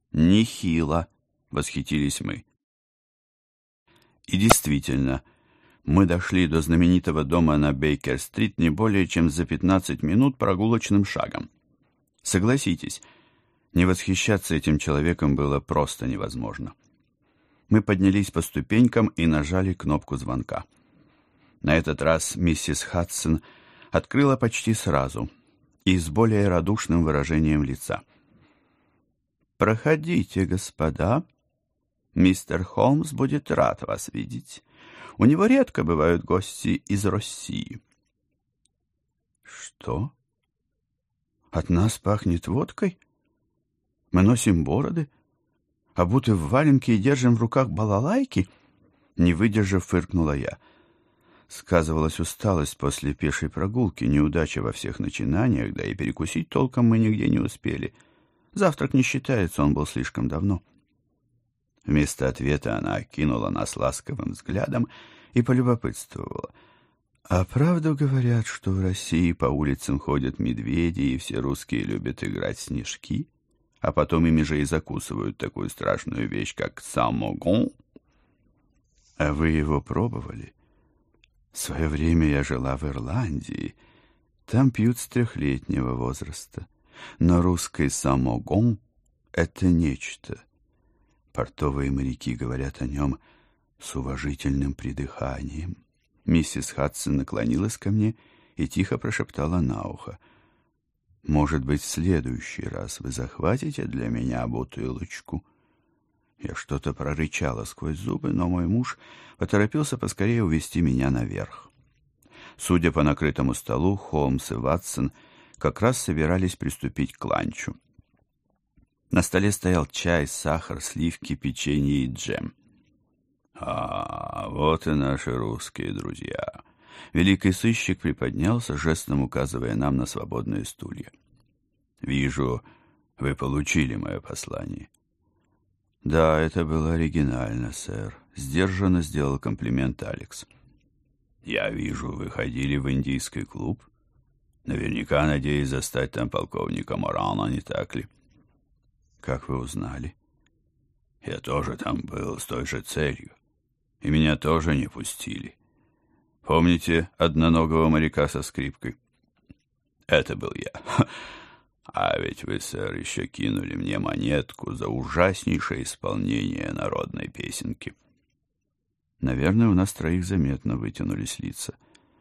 «Нехило!» — восхитились мы. И действительно, мы дошли до знаменитого дома на Бейкер-стрит не более чем за 15 минут прогулочным шагом. Согласитесь, не восхищаться этим человеком было просто невозможно. Мы поднялись по ступенькам и нажали кнопку звонка. На этот раз миссис Хадсон открыла почти сразу и с более радушным выражением лица. «Проходите, господа. Мистер Холмс будет рад вас видеть. У него редко бывают гости из России». «Что? От нас пахнет водкой? Мы носим бороды, обуты в валенки и держим в руках балалайки?» Не выдержав, фыркнула я. Сказывалась усталость после пешей прогулки, неудача во всех начинаниях, да и перекусить толком мы нигде не успели. Завтрак не считается, он был слишком давно. Вместо ответа она окинула нас ласковым взглядом и полюбопытствовала. «А правду говорят, что в России по улицам ходят медведи, и все русские любят играть в снежки, а потом ими же и закусывают такую страшную вещь, как самогон? А вы его пробовали? В свое время я жила в Ирландии. Там пьют с 3-летнего возраста. Но русский самогон — это нечто. Портовые моряки говорят о нем с уважительным придыханием». Миссис Хадсон наклонилась ко мне и тихо прошептала на ухо. «Может быть, в следующий раз вы захватите для меня бутылочку?» Я что-то прорычала сквозь зубы, но мой муж поторопился поскорее увести меня наверх. Судя по накрытому столу, Холмс и Ватсон как раз собирались приступить к ланчу. На столе стоял чай, сахар, сливки, печенье и джем. «А, вот и наши русские друзья!» Великий сыщик приподнялся, жестом указывая нам на свободные стулья. «Вижу, вы получили мое послание». «Да, это было оригинально, сэр», — сдержанно сделал комплимент Алекс. «Я вижу, вы ходили в индийский клуб. Наверняка надеюсь застать там полковника Морана, не так ли?» «Как вы узнали?» «Я тоже там был с той же целью, и меня тоже не пустили. Помните одноногого моряка со скрипкой? Это был я. А ведь вы, сэр, еще кинули мне монетку за ужаснейшее исполнение народной песенки». Наверное, у нас троих заметно вытянулись лица.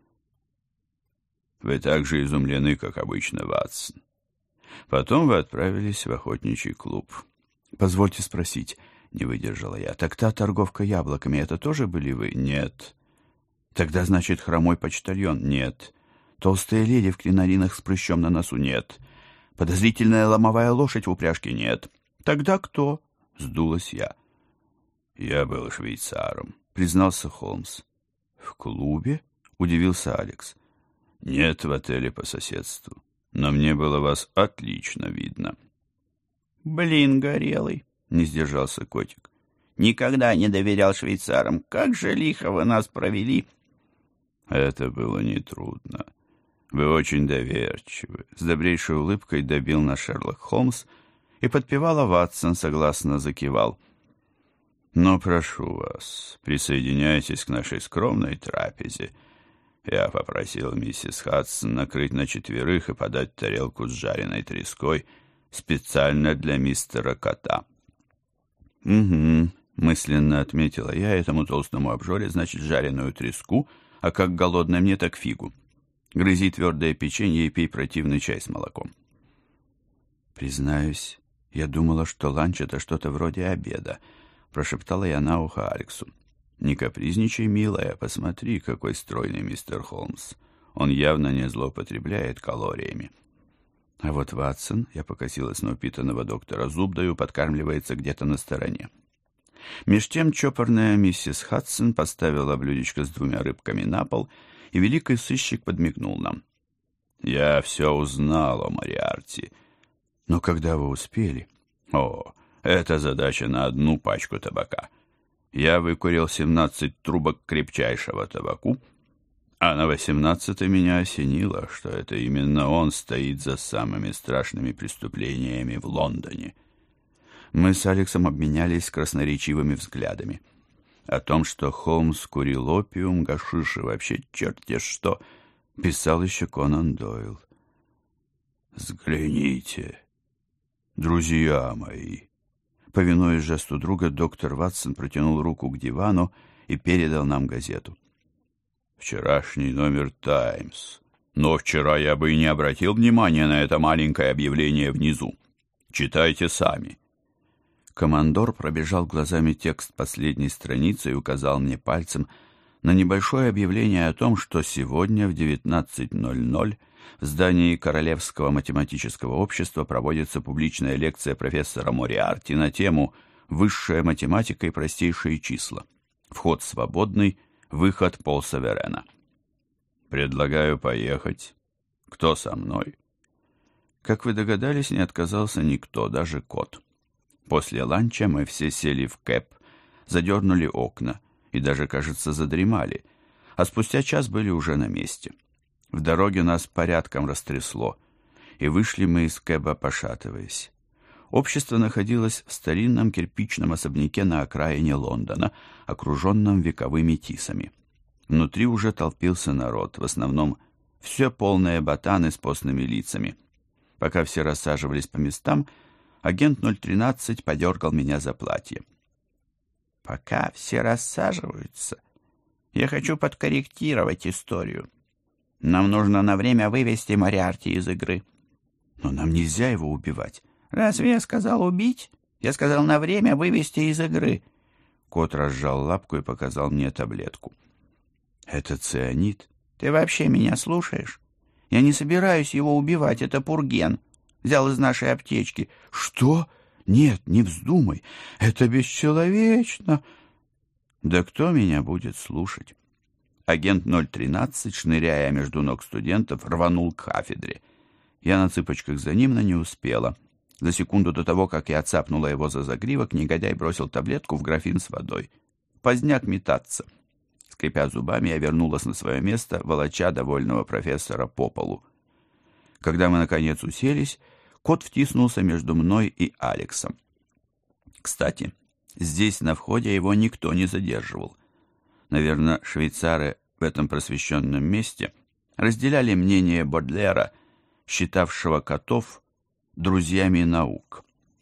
«Вы так же изумлены, как обычно, Ватсон. Потом вы отправились в охотничий клуб». «Позвольте спросить», — не выдержала я, — «так та торговка яблоками, это тоже были вы?» «Нет». «Тогда, значит, хромой почтальон?» «Нет». «Толстая леди в кринолинах с прыщом на носу?» «Нет». «Подозрительная ломовая лошадь в упряжке?» «Нет». «Тогда кто?» — сдулась я. «Я был швейцаром», — признался Холмс. «В клубе?» — удивился Алекс. «Нет, в отеле по соседству. Но мне было вас отлично видно». «Блин, горелый», — не сдержался котик. «Никогда не доверял швейцарам. Как же лихо вы нас провели!» «Это было нетрудно. Вы очень доверчивы», — с добрейшей улыбкой добил нас Шерлок Холмс, и подпевала Ватсон согласно закивал. «Но прошу вас, присоединяйтесь к нашей скромной трапезе. Я попросил миссис Хадсон накрыть на 4 и подать тарелку с жареной треской специально для мистера Кота». «Угу», — мысленно отметила я этому толстому обжоре, значит, жареную треску, а как голодная мне, так фигу. Грызи твердое печенье и пей противный чай с молоком. «Признаюсь, я думала, что ланч — это что-то вроде обеда», — прошептала я на ухо Алексу. «Не капризничай, милая, посмотри, какой стройный мистер Холмс. Он явно не злоупотребляет калориями». А вот Ватсон, я покосилась на упитанного доктора, зуб даю, подкармливается где-то на стороне. Меж тем чопорная миссис Хадсон поставила блюдечко с 2 рыбками на пол, и великий сыщик подмигнул нам. «Я все узнал о Мориарти». «Но когда вы успели?» «О, это задача на 1 пачку табака. Я выкурил 17 трубок крепчайшего табаку, а на 18-й меня осенило, что это именно он стоит за самыми страшными преступлениями в Лондоне. Мы с Алексом обменялись красноречивыми взглядами. О том, что Холмс курил опиум, гашиш и вообще черт-те что, писал еще Конан Дойл. «Взгляните, друзья мои!» Повинуясь жесту друга, доктор Ватсон протянул руку к дивану и передал нам газету. «Вчерашний номер «Таймс». Но вчера я бы и не обратил внимания на это маленькое объявление внизу. Читайте сами». Командор пробежал глазами текст последней страницы и указал мне пальцем на небольшое объявление о том, что сегодня в 19:00 в здании Королевского математического общества проводится публичная лекция профессора Мориарти на тему «Высшая математика и простейшие числа. Вход свободный, выход полсаверена». «Предлагаю поехать. Кто со мной?» Как вы догадались, не отказался никто, даже кот. После ланча мы все сели в кэб, задернули окна и даже, кажется, задремали, а спустя час были уже на месте. В дороге нас порядком растрясло, и вышли мы из кэба, пошатываясь. Общество находилось в старинном кирпичном особняке на окраине Лондона, окруженном вековыми тисами. Внутри уже толпился народ, в основном все полные ботаны с постными лицами. Пока все рассаживались по местам, агент 013 подергал меня за платье. «Пока все рассаживаются, я хочу подкорректировать историю. Нам нужно на время вывести Мориарти из игры». «Но нам нельзя его убивать». «Разве я сказал убить? Я сказал на время вывести из игры». Кот разжал лапку и показал мне таблетку. «Это цианид». «Ты вообще меня слушаешь? Я не собираюсь его убивать, это пурген. Взял из нашей аптечки». «Что? Нет, не вздумай, это бесчеловечно». «Да кто меня будет слушать?» Агент 013, шныряя между ног студентов, рванул к кафедре. Я на цыпочках за ним, но не успела. За секунду до того, как я цапнула его за загривок, негодяй бросил таблетку в графин с водой. Поздняк метаться. Скрипя зубами, я вернулась на свое место, волоча довольного профессора по полу. Когда мы, наконец, уселись, кот втиснулся между мной и Алексом. Кстати, здесь на входе его никто не задерживал. Наверное, швейцары в этом просвещенном месте разделяли мнение Бодлера, считавшего котов друзьями наук.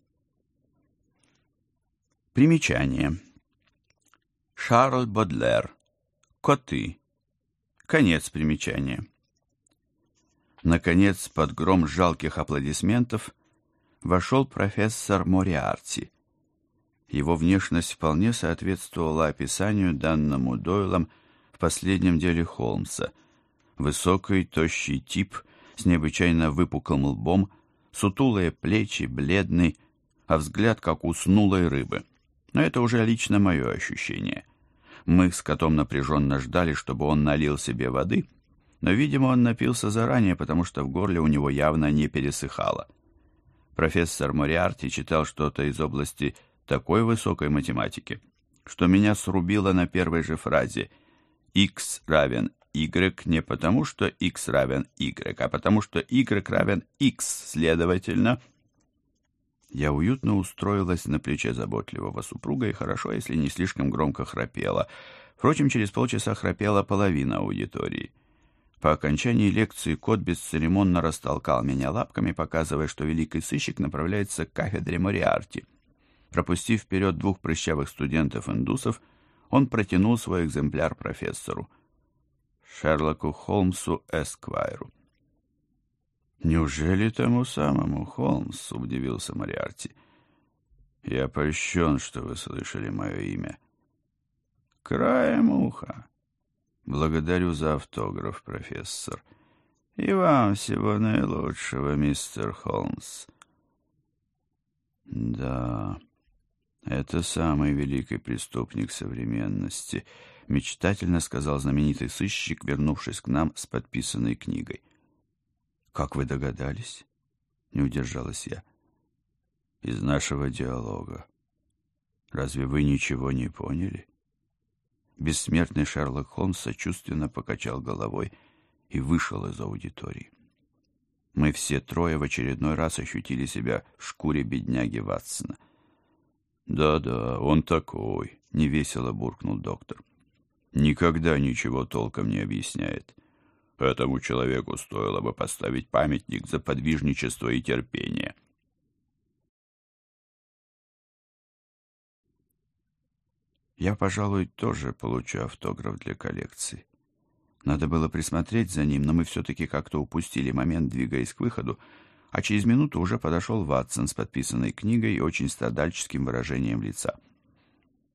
Примечание. Шарль Бодлер. Коты. Конец примечания. Наконец, под гром жалких аплодисментов вошел профессор Мориарти. Его внешность вполне соответствовала описанию, данному Дойлом в последнем деле Холмса. Высокий, тощий тип с необычайно выпуклым лбом, сутулые плечи, бледный, а взгляд как у снулой рыбы. Но это уже лично мое ощущение. Мы с котом напряженно ждали, чтобы он налил себе воды, но, видимо, он напился заранее, потому что в горле у него явно не пересыхало. Профессор Мориарти читал что-то из области такой высокой математики, что меня срубило на первой же фразе. X равен Y не потому, что X равен Y, а потому, что Y равен X, следовательно. Я уютно устроилась на плече заботливого супруга и хорошо, если не слишком громко храпела. Впрочем, через полчаса храпела половина аудитории. По окончании лекции кот бесцеремонно растолкал меня лапками, показывая, что великий сыщик направляется к кафедре Мориарти. Пропустив вперед двух прыщавых студентов-индусов, он протянул свой экземпляр профессору. Шерлоку Холмсу Эсквайру. «Неужели тому самому Холмсу?» — удивился Мориарти. «Я польщен, что вы слышали мое имя». «Краем уха. Благодарю за автограф, профессор. И вам всего наилучшего, мистер Холмс». «Да, это самый великий преступник современности», — мечтательно сказал знаменитый сыщик, вернувшись к нам с подписанной книгой. «Как вы догадались?» — не удержалась я. «Из нашего диалога. Разве вы ничего не поняли?» Бессмертный Шерлок Холмс сочувственно покачал головой и вышел из аудитории. Мы все трое в очередной раз ощутили себя в шкуре бедняги Ватсона. «Да-да, он такой», — невесело буркнул доктор. «Никогда ничего толком не объясняет. Этому человеку стоило бы поставить памятник за подвижничество и терпение». Я, пожалуй, тоже получу автограф для коллекции. Надо было присмотреть за ним, но мы все-таки как-то упустили момент, двигаясь к выходу, а через минуту уже подошел Ватсон с подписанной книгой и очень страдальческим выражением лица.